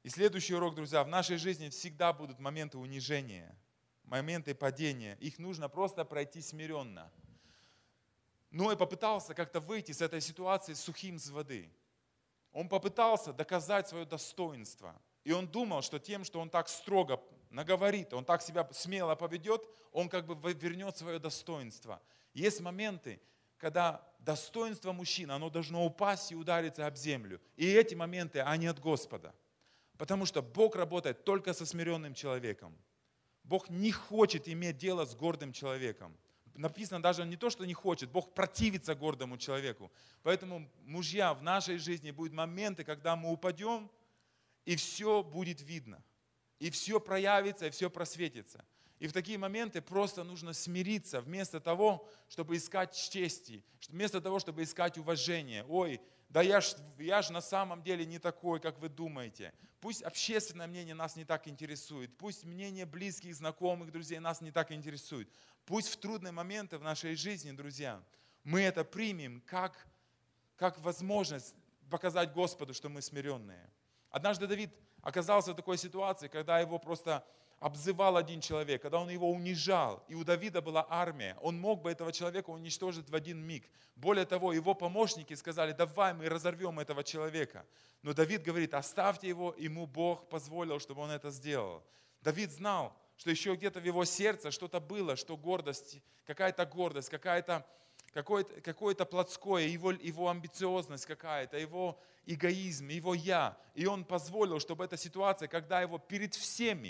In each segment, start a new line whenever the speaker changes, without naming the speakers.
И следующий урок, друзья, в нашей жизни всегда будут моменты унижения, моменты падения. Их нужно просто пройти смиренно. Ной попытался как-то выйти из этой ситуации сухим с воды. Он попытался доказать свое достоинство. И он думал, что тем, что он так строго наговорит, он так себя смело поведет, он как бы вернет свое достоинство. Есть моменты, когда достоинство мужчины, оно должно упасть и удариться об землю. И эти моменты, они от Господа. Потому что Бог работает только со смиренным человеком. Бог не хочет иметь дело с гордым человеком. Написано даже не то, что не хочет, Бог противится гордому человеку. Поэтому, мужья, в нашей жизни будут моменты, когда мы упадем, и все будет видно. И все проявится, и все просветится. И в такие моменты просто нужно смириться, вместо того, чтобы искать чести, вместо того, чтобы искать уважение. Ой, да я ж на самом деле не такой, как вы думаете. Пусть общественное мнение нас не так интересует, пусть мнение близких, знакомых, друзей нас не так интересует. Пусть в трудные моменты в нашей жизни, друзья, мы это примем как возможность показать Господу, что мы смиренные. Однажды Давид оказался в такой ситуации, когда его просто обзывал один человек, когда он его унижал, и у Давида была армия, он мог бы этого человека уничтожить в один миг. Более того, его помощники сказали: давай мы разорвем этого человека. Но Давид говорит: оставьте его, ему Бог позволил, чтобы он это сделал. Давид знал, что еще где-то в его сердце что-то было, что гордость, какая-то какое-то плотское, его амбициозность какая-то, его эгоизм, его я. И он позволил, чтобы эта ситуация, когда его перед всеми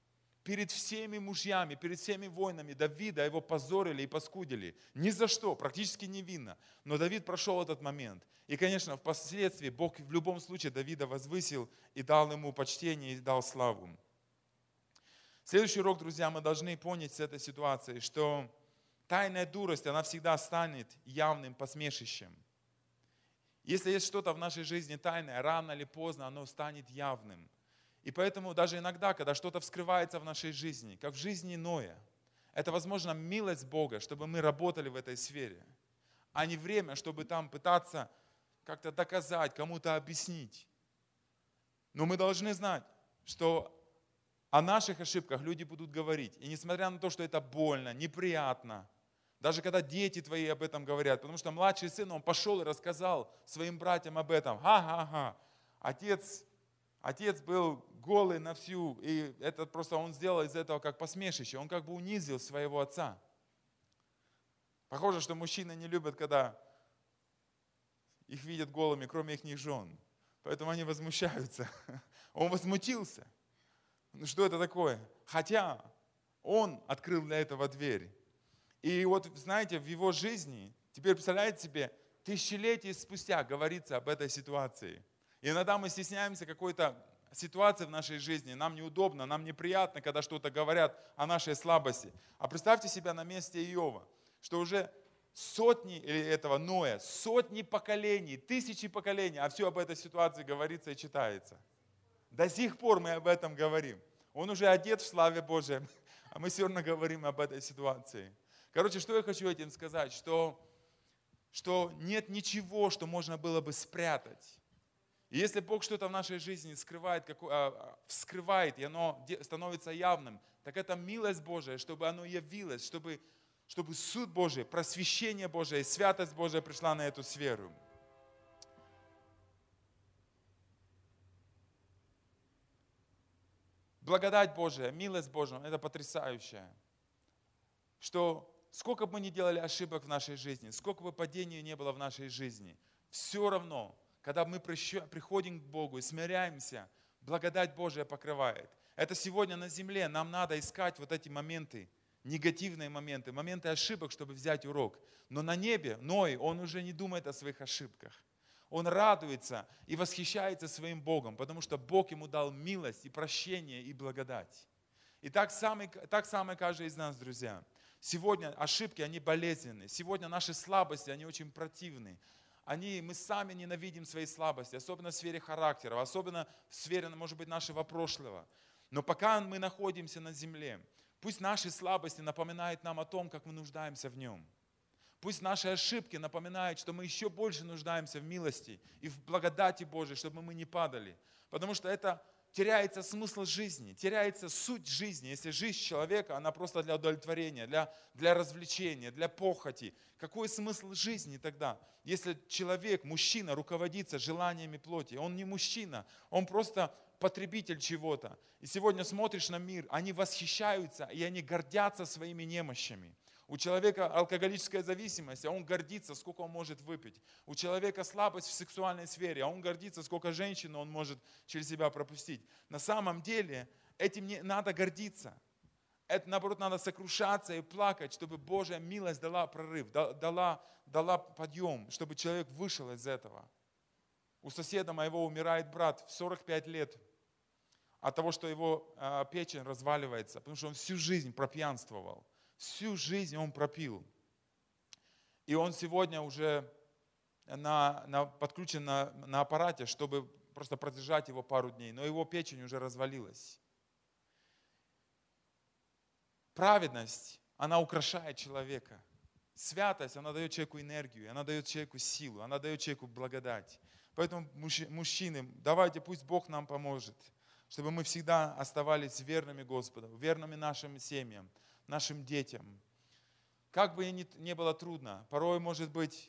мужьями, перед всеми воинами Давида его позорили и паскудили. Ни за что, практически невинно. Но Давид прошел этот момент. И, конечно, впоследствии Бог в любом случае Давида возвысил и дал ему почтение, и дал славу. Следующий урок, друзья, мы должны понять с этой ситуации, что тайная дурость, она всегда станет явным посмешищем. Если есть что-то в нашей жизни тайное, рано или поздно оно станет явным. И поэтому даже иногда, когда что-то вскрывается в нашей жизни, как в жизни Ноя, это, возможно, милость Бога, чтобы мы работали в этой сфере, а не время, чтобы там пытаться как-то доказать, кому-то объяснить. Но мы должны знать, что о наших ошибках люди будут говорить. И несмотря на то, что это больно, неприятно, даже когда дети твои об этом говорят, потому что младший сын, он пошел и рассказал своим братьям об этом. Ха-ха-ха, отец был голый на всю, и это просто он сделал из этого как посмешище. Он как бы унизил своего отца. Похоже, что мужчины не любят, когда их видят голыми, кроме их жен. Поэтому они возмущаются. Он возмутился. Ну что это такое? Хотя он открыл для этого дверь. И вот, знаете, в его жизни, теперь представляете себе, тысячелетия спустя говорится об этой ситуации. И иногда мы стесняемся какой-то ситуации в нашей жизни, нам неудобно, нам неприятно, когда что-то говорят о нашей слабости. А представьте себя на месте Иова, что уже сотни, или этого Ноя, сотни поколений, тысячи поколений, а все об этой ситуации говорится и читается. До сих пор мы об этом говорим. Он уже одет в славе Божьей, а мы все равно говорим об этой ситуации. Короче, что я хочу этим сказать, что нет ничего, что можно было бы спрятать. И если Бог что-то в нашей жизни вскрывает, и оно становится явным, так это милость Божия, чтобы оно явилось, чтобы суд Божий, просвещение Божие, святость Божия пришла на эту сферу. Благодать Божия, милость Божия, это потрясающее. Что сколько бы мы ни делали ошибок в нашей жизни, сколько бы падений не было в нашей жизни, все равно, когда мы приходим к Богу и смиряемся, благодать Божия покрывает. Это сегодня на земле нам надо искать вот эти моменты, негативные моменты, моменты ошибок, чтобы взять урок. Но на небе Ной, он уже не думает о своих ошибках. Он радуется и восхищается своим Богом, потому что Бог ему дал милость и прощение и благодать. И так самое каждый из нас, друзья. Сегодня ошибки, они болезненны. Сегодня наши слабости, они очень противны. Мы сами ненавидим свои слабости, особенно в сфере характера, особенно в сфере, может быть, нашего прошлого. Но пока мы находимся на земле, пусть наши слабости напоминают нам о том, как мы нуждаемся в нем. Пусть наши ошибки напоминают, что мы еще больше нуждаемся в милости и в благодати Божией, чтобы мы не падали. Потому что это теряется смысл жизни, теряется суть жизни. Если жизнь человека, она просто для удовлетворения, для развлечения, для похоти. Какой смысл жизни тогда? Если человек, мужчина, руководится желаниями плоти, он не мужчина, он просто потребитель чего-то. И сегодня смотришь на мир, они восхищаются и они гордятся своими немощами. У человека алкоголическая зависимость, а он гордится, сколько он может выпить. У человека слабость в сексуальной сфере, а он гордится, сколько женщин он может через себя пропустить. На самом деле этим не надо гордиться. Это, наоборот, надо сокрушаться и плакать, чтобы Божья милость дала прорыв, дала подъем, чтобы человек вышел из этого. У соседа моего умирает брат в 45 лет от того, что его печень разваливается, потому что он всю жизнь пропьянствовал. Всю жизнь он пропил. И он сегодня уже подключен на аппарате, чтобы просто продержать его пару дней. Но его печень уже развалилась. Праведность, она украшает человека. Святость, она дает человеку энергию, она дает человеку силу, она дает человеку благодать. Поэтому, мужчины, давайте, пусть Бог нам поможет, чтобы мы всегда оставались верными Господу, верными нашим семьям, нашим детям. Как бы ни было трудно, порой, может быть,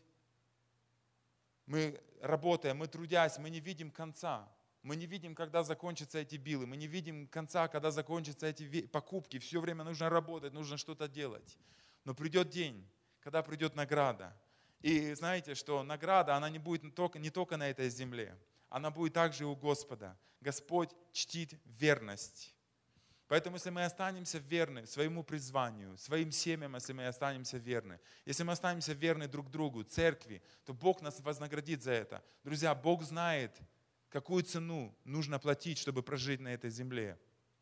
мы работаем, мы трудясь, мы не видим конца. Мы не видим, когда закончатся эти билы, мы не видим конца, когда закончатся эти покупки. Все время нужно работать, нужно что-то делать. Но придет день, когда придет награда. И знаете, что награда, она не будет не только на этой земле, она будет также у Господа. Господь чтит верность. Поэтому, если мы останемся верны своему призванию, своим семьям, если мы останемся верны, если мы останемся верны друг другу, церкви, то Бог нас вознаградит за это. Друзья, Бог знает, какую цену нужно платить, чтобы прожить на этой земле.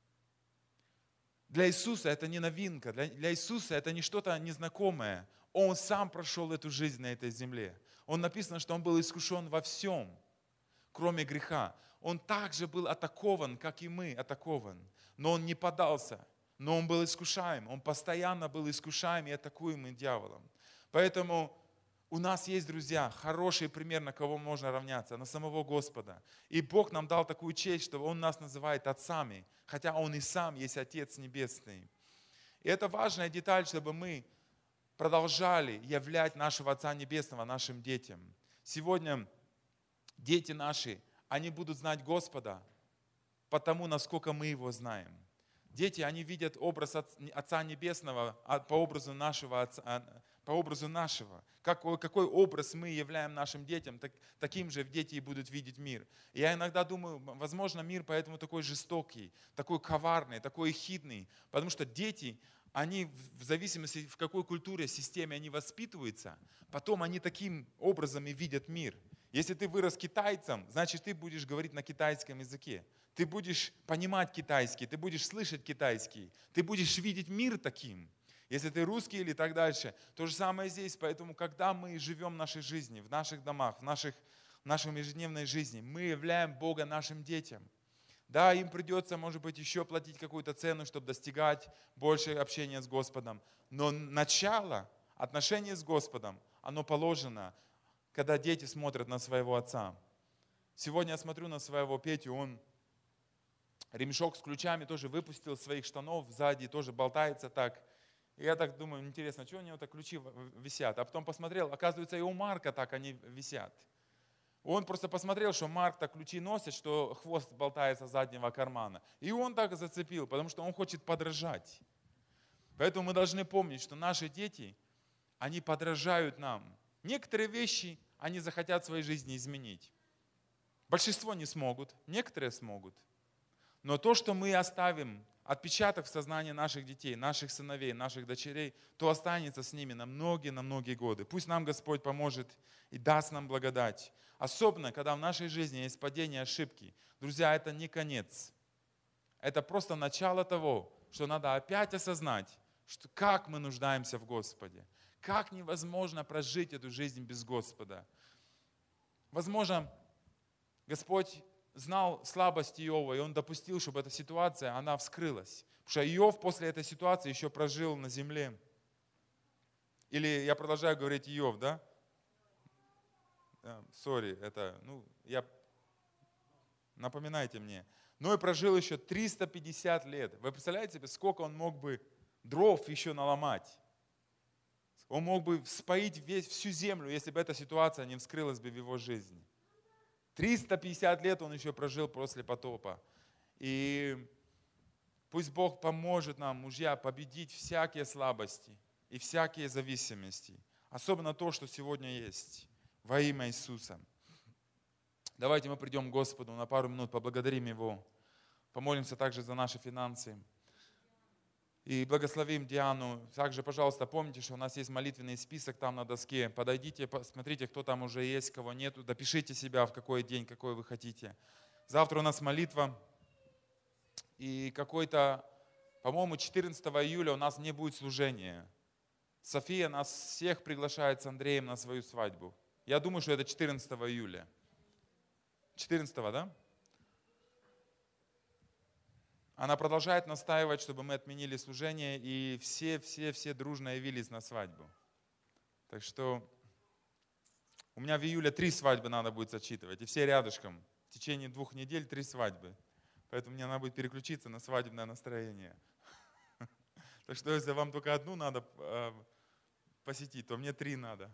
Для Иисуса это не новинка, для Иисуса это не что-то незнакомое. Он сам прошел эту жизнь на этой земле. Он написано, что Он был искушен во всем, кроме греха. Он также был атакован, как и мы атакован. Но Он не поддался, но Он был искушаем. Он постоянно был искушаем и атакуемым дьяволом. Поэтому у нас есть, друзья, хороший пример, на кого можно равняться, на самого Господа. И Бог нам дал такую честь, что Он нас называет отцами, хотя Он и сам есть Отец Небесный. И это важная деталь, чтобы мы продолжали являть нашего Отца Небесного нашим детям. Сегодня дети наши, они будут знать Господа, потому насколько мы Его знаем. Дети, они видят образ Отца Небесного по образу нашего Отца, по образу нашего. Какой образ мы являем нашим детям, таким же дети и будут видеть мир. И я иногда думаю, возможно, мир поэтому такой жестокий, такой коварный, такой хитрый, потому что дети, они в зависимости, в какой культуре, системе они воспитываются, потом они таким образом и видят мир. Если ты вырос китайцем, значит, ты будешь говорить на китайском языке. Ты будешь понимать китайский, ты будешь слышать китайский, ты будешь видеть мир таким. Если ты русский или так дальше, то же самое здесь. Поэтому, когда мы живем в нашей жизни, в наших домах, в нашей ежедневной жизни, мы являем Бога нашим детям. Да, им придется, может быть, еще платить какую-то цену, чтобы достигать больше общения с Господом. Но начало отношения с Господом, оно положено, когда дети смотрят на своего отца. Сегодня я смотрю на своего Петю, он ремешок с ключами тоже выпустил из своих штанов, сзади тоже болтается так. И я так думаю, интересно, что у него так ключи висят? А потом посмотрел, оказывается, и у Марка так они висят. Он просто посмотрел, что Марк так ключи носит, что хвост болтается с заднего кармана. И он так зацепил, потому что он хочет подражать. Поэтому мы должны помнить, что наши дети, они подражают нам. Некоторые вещи они захотят в своей жизни изменить. Большинство не смогут, некоторые смогут. Но то, что мы оставим, отпечаток в сознании наших детей, наших сыновей, наших дочерей, то останется с ними на многие годы. Пусть нам Господь поможет и даст нам благодать. Особенно, когда в нашей жизни есть падения, ошибки. Друзья, это не конец. Это просто начало того, что надо опять осознать, что как мы нуждаемся в Господе. Как невозможно прожить эту жизнь без Господа. Возможно, Господь знал слабость Иова, и Он допустил, чтобы эта ситуация, она вскрылась. Потому что Иов после этой ситуации еще прожил на земле. Или я продолжаю говорить Иов, да? Сори, это, Напоминайте мне. Ной прожил еще 350 лет. Вы представляете себе, сколько он мог бы дров еще наломать? Он мог бы споить всю землю, если бы эта ситуация не вскрылась бы в его жизни. 350 лет он еще прожил после потопа. И пусть Бог поможет нам, мужья, победить всякие слабости и всякие зависимости. Особенно то, что сегодня есть. Во имя Иисуса. Давайте мы придем к Господу на пару минут, поблагодарим Его. Помолимся также за наши финансы. И благословим Диану. Также, пожалуйста, помните, что у нас есть молитвенный список там на доске. Подойдите, посмотрите, кто там уже есть, кого нету. Допишите себя, в какой день, какой вы хотите. Завтра у нас молитва. И какой-то, по-моему, 14 июля у нас не будет служения. София нас всех приглашает с Андреем на свою свадьбу. Я думаю, что это 14 июля. 14, да? Она продолжает настаивать, чтобы мы отменили служение, и все дружно явились на свадьбу. Так что у меня в июле 3 свадьбы надо будет зачитывать, и все рядышком. В течение 2 недель 3 свадьбы. Поэтому мне надо будет переключиться на свадебное настроение. Так что если вам только одну надо посетить, то мне 3 надо.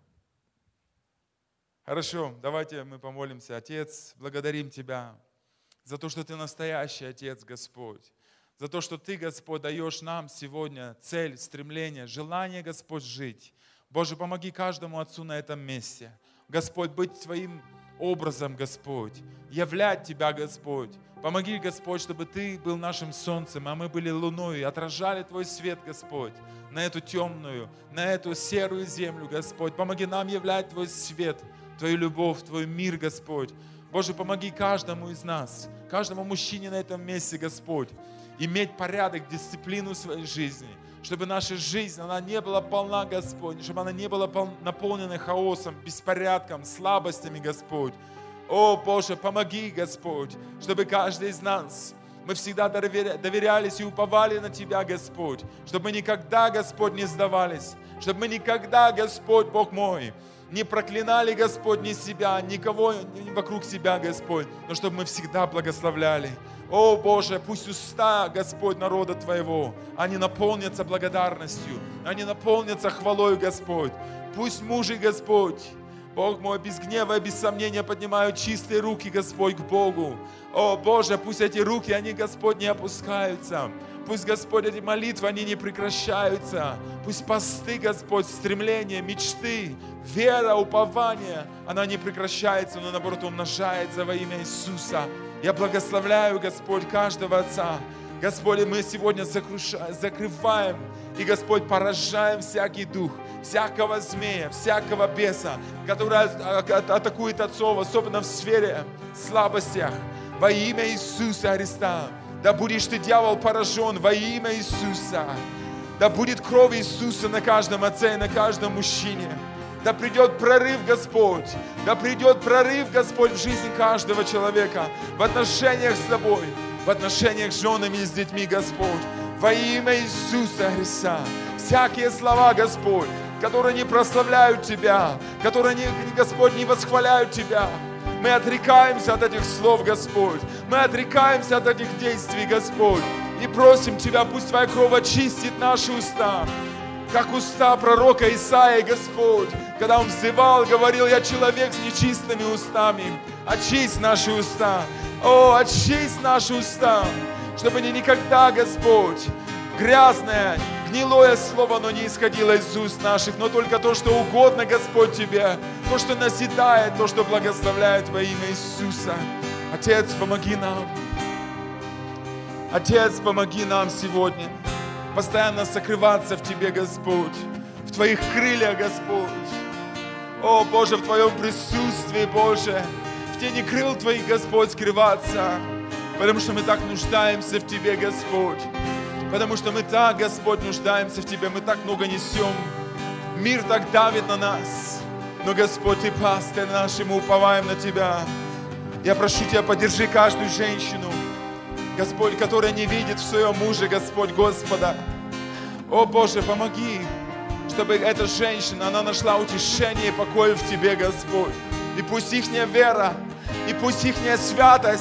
Хорошо, давайте мы помолимся. Отец, благодарим Тебя за то, что Ты настоящий Отец, Господь. За то, что Ты, Господь, даешь нам сегодня цель, стремление, желание, Господь, жить. Боже, помоги каждому отцу на этом месте. Господь, быть Твоим образом, Господь. Являть Тебя, Господь. Помоги, Господь, чтобы Ты был нашим солнцем, а мы были луной, и отражали Твой свет, Господь, на эту темную, на эту серую землю, Господь. Помоги нам являть Твой свет, Твою любовь, Твой мир, Господь. Боже, помоги каждому из нас, каждому мужчине на этом месте, Господь, иметь порядок, дисциплину в своей жизни, чтобы наша жизнь, она не была полна, Господь, чтобы она не была наполнена хаосом, беспорядком, слабостями, Господь. О, Боже, помоги, Господь, чтобы каждый из нас, мы всегда доверялись и уповали на Тебя, Господь, чтобы мы никогда, Господь, не сдавались, чтобы мы никогда, Господь, Бог мой, не проклинали, Господь, ни себя, никого вокруг себя, Господь, но чтобы мы всегда благословляли. О, Боже, пусть уста, Господь, народа Твоего, они наполнятся благодарностью, они наполнятся хвалой, Господь. Пусть мужи, Господь, Бог мой, без гнева и без сомнения поднимают чистые руки, Господь, к Богу. О, Боже, пусть эти руки, они, Господь, не опускаются. Пусть, Господь, эти молитвы, они не прекращаются. Пусть посты, Господь, стремления, мечты, вера, упование, она не прекращается, но, наоборот, умножается во имя Иисуса. Я благословляю, Господь, каждого отца. Господи, мы сегодня закрываем и, Господь, поражаем всякий дух, всякого змея, всякого беса, который атакует отцов, особенно в сфере слабостях. Во имя Иисуса Христа. Да будешь ты, дьявол, поражен во имя Иисуса. Да будет кровь Иисуса на каждом отце и на каждом мужчине. Да придет прорыв, Господь. Да придет прорыв, Господь, в жизни каждого человека. В отношениях с Тобой, в отношениях с женами и с детьми, Господь. Во имя Иисуса Христа. Всякие слова, Господь, которые не прославляют Тебя, которые, Господь, не восхваляют Тебя. Мы отрекаемся от этих слов, Господь. Мы отрекаемся от этих действий, Господь. И просим Тебя, пусть Твоя кровь очистит наши уста. Как уста пророка Исаии, Господь. Когда он взывал, говорил: я человек с нечистыми устами. Очисть наши уста. О, очисть наши уста. Чтобы они никогда, Господь, грязное, гнилое слово, оно не исходило из уст наших, но только то, что угодно, Господь, Тебе, то, что назидает, то, что благословляет во имя Иисуса. Отец, помоги нам. Отец, помоги нам сегодня постоянно сокрываться в Тебе, Господь, в Твоих крыльях, Господь. О, Боже, в Твоем присутствии, Боже, в тени крыл Твоих, Господь, скрываться, потому что мы так нуждаемся в Тебе, Господь. Потому что мы так, Господь, нуждаемся в Тебе, мы так много несем. Мир так давит на нас. Но, Господь, Ты пастырь наш, и мы уповаем на Тебя. Я прошу Тебя, поддержи каждую женщину, Господь, которая не видит в своем муже, Господь, Господа. О, Боже, помоги, чтобы эта женщина, она нашла утешение и покой в Тебе, Господь. И пусть ихняя вера, и пусть ихняя святость,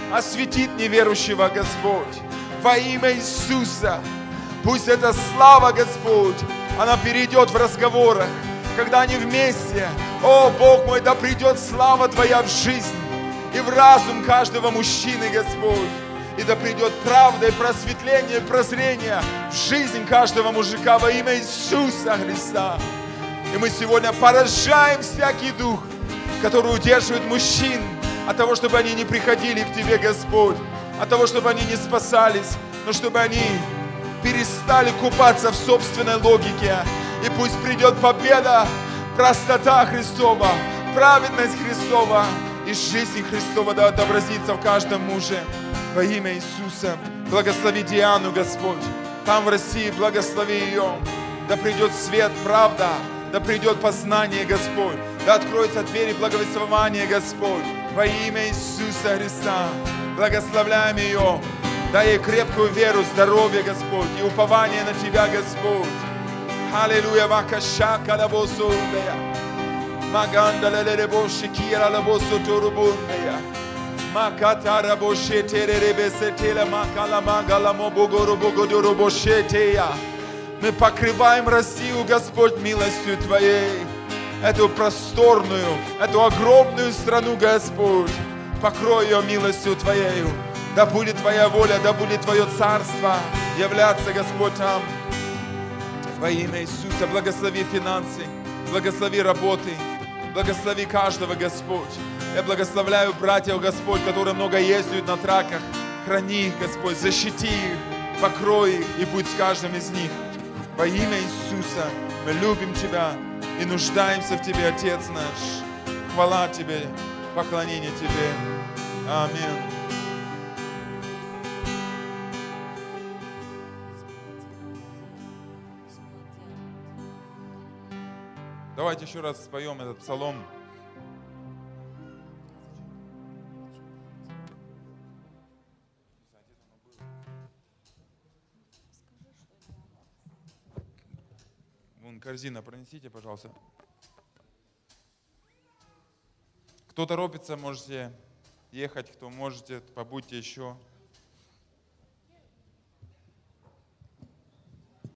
осветит неверующего, Господь. Во имя Иисуса. Пусть эта слава, Господь, она перейдет в разговорах, когда они вместе. О, Бог мой, да придет слава Твоя в жизнь и в разум каждого мужчины, Господь. И да придет правда и просветление, и прозрение в жизнь каждого мужика во имя Иисуса Христа. И мы сегодня поражаем всякий дух, который удерживает мужчин от того, чтобы они не приходили к Тебе, Господь, от того, чтобы они не спасались, но чтобы они перестали купаться в собственной логике. И пусть придет победа, простота Христова, праведность Христова и жизнь Христова да отобразится в каждом муже. Во имя Иисуса благослови Диану, Господь. Там в России благослови ее. Да придет свет, правда, да придет познание, Господь. Да откроются двери благовествования, Господь. Во имя Иисуса Христа благословляем ее. Дай ей крепкую веру, здоровье, Господь, и упование на Тебя, Господь. Аллилуйя, вакаша калабосундая. Магандала лебоши кира лабосу турубундая. Макатара бошетере ребесетела макала магала мобогору богодуру бошетея. Мы покрываем Россию, Господь, милостью Твоей. Эту просторную, эту огромную страну, Господь. Покрой ее милостью Твоей. Да будет Твоя воля, да будет Твое царство являться, Господь, там. Во имя Иисуса благослови финансы, благослови работы, благослови каждого, Господь. Я благословляю братьев, Господь, которые много ездят на траках. Храни их, Господь, защити их, покрой их и будь с каждым из них. Во имя Иисуса мы любим Тебя и нуждаемся в Тебе, Отец наш. Хвала Тебе, поклонение Тебе. Аминь. Давайте еще раз споем этот псалом. Вон корзина, пронесите, пожалуйста. Кто торопится, можете ехать, кто можете, побудьте еще.